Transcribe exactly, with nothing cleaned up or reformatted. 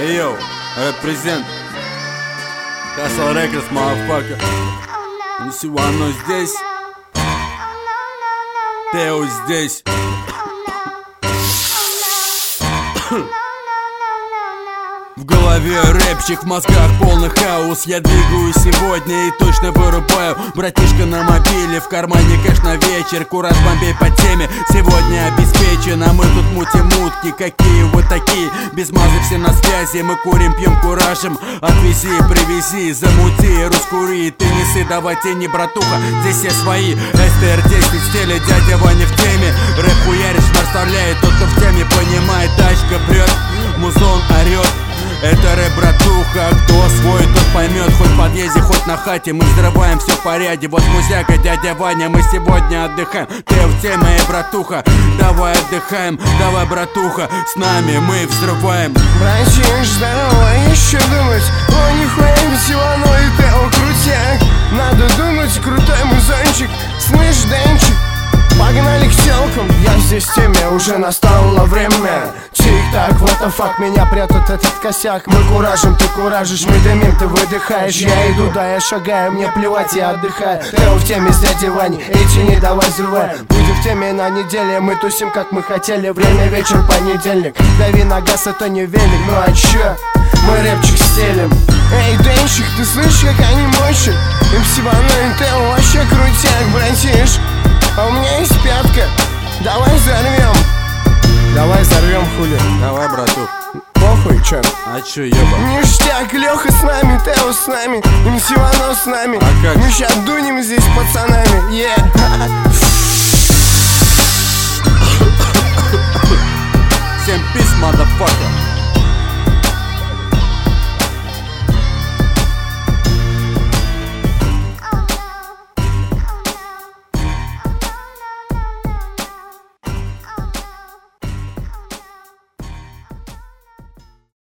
Эй, йоу, репрезент Hustle Records, motherfucker. Всего оно здесь, Тео здесь. В голове рэпчик, в мозгах полный хаос. Я двигаюсь сегодня и точно вырубаю. Братишка на мобиле, в кармане кэш на вечер. Кураж бомбей по теме, сегодня обеспечен. А мы тут мутим мутки, какие вы такие? Без мазы все на связи, мы курим, пьем, куражим. Отвези, привези, замути, раскури. Ты неси, давай тени, братуха, здесь все свои. эс тэ эр десять в стиле, дядя Ваня в теме. Рэп хуяришь, наставляет, тот, кто в теме понимает. Тачка прет, музон орет. Это рэп, братуха, кто свой, тот поймет. Хоть в подъезде, хоть на хате, мы взрываем все в порядке. Вот музяка, дядя Ваня, мы сегодня отдыхаем. Ты в теме, братуха, давай отдыхаем. Давай, братуха, с нами мы взрываем. Братиш, здорово, еще думать. О, нихуя всего, но и Тео крутяк. Надо думать, крутой музончик. Слышь, Денчик, погнали к телкам. Я здесь в теме, уже настало время. Тик-так, what the fuck, меня прятут этот косяк. Мы куражим, ты куражишь, мы дымим, ты выдыхаешь. Я иду, да, я шагаю, мне плевать, я отдыхаю. Тео в теме с дядей Ваней, эти не давай взрывай. Будем в теме на неделе, мы тусим, как мы хотели. Время вечер, понедельник, дави на газ, это не велик. Ну а чё? Мы рэпчик стелим. Эй, Денчик, ты слышишь, как они мощат? Им всего, ну и Тео вообще крутяк, братиш. А у меня есть пятка, давай взорвем. Давай взорвем, хули. Давай, братух. Похуй, чё? А чё, еба? Ништяк, Лёха с нами, Тео с нами, им всего с нами. А как? Мы ща дунем здесь пацанами, yeah.